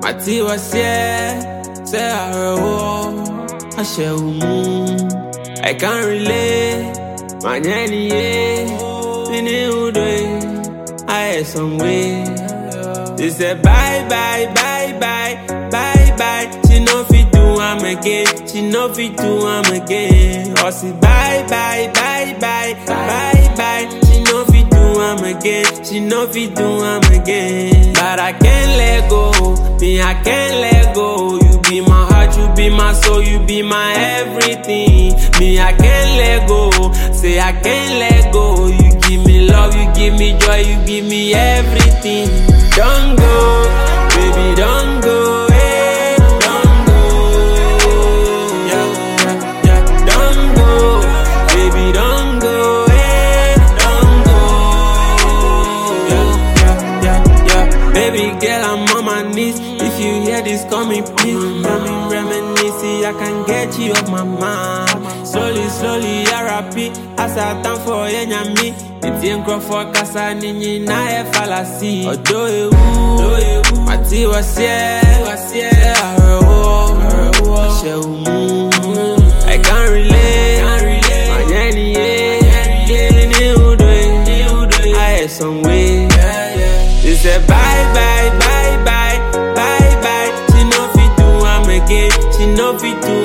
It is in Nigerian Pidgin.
Mati was here, say I shall I can't relate, my nanny, I had some way. They said bye, bye, bye, bye, bye, bye. She no fit do am again, she no fit do am again. Or say bye, bye, bye, bye, bye, bye. She no fit do am again, she no fit do am again. But I can't let go, me I can't let go. You be my heart, you be my soul, you be my everything. Me I can't let go, say I can't let go. You give me love, you give me joy, you give me everything. Don't go, baby, don't go, hey, don't go, yeah, yeah, yeah. Don't go, baby, don't go, hey, don't go, yeah, yeah, yeah, yeah. Baby girl, I'm on my knees. If you hear this, call me please. Let me reminisce, see I can get you off my mind. Slowly, slowly, I repeat. As I time for me. It's in for Casa Nini, na e fallacy. Odo ewu, Mati was here, I can't relate, my nanny, I had some way. They said bye, bye, bye, bye, bye, bye. She no fit do am again, she no fit do